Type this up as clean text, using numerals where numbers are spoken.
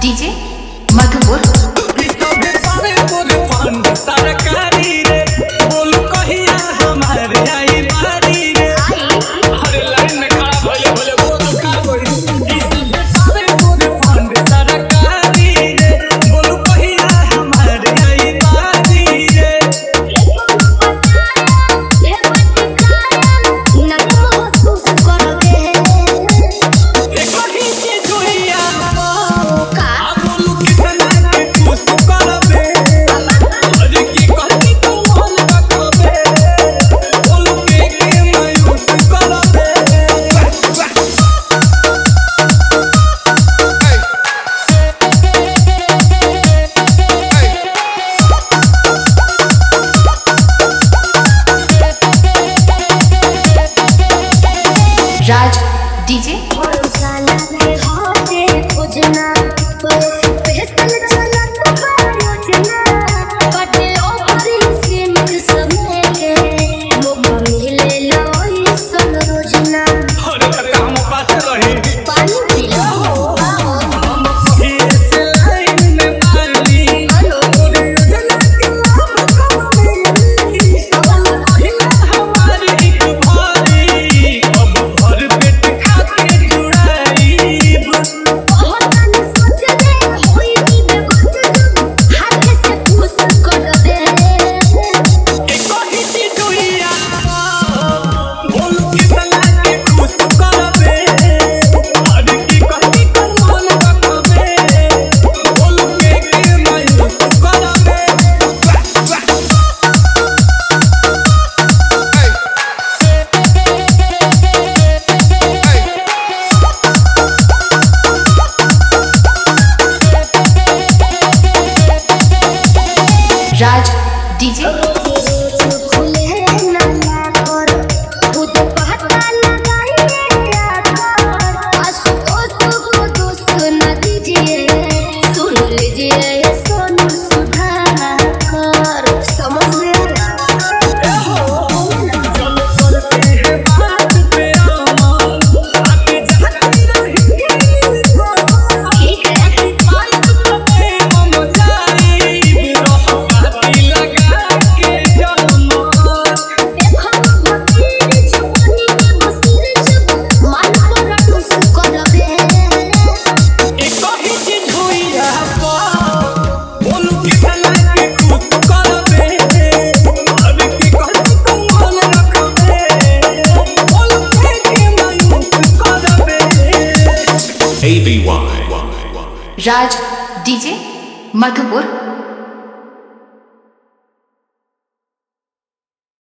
DJ Madhupur सरकारी रे बोल कहिया हमारे आई बारी रे अरे लाइन में खड़ा भले भले वो तो का कोई इसमें पूरे फंड सरकारी रे बोल कहिया हमारे आई बारी रे एक ही चीज जोइया का बोल कितना के खुश करबे अरे की कहती तू मन रखबे बोल के मायूस करबे राज डीजे अरे काम पास रही Raj DJ ABY Raj DJ Madhupur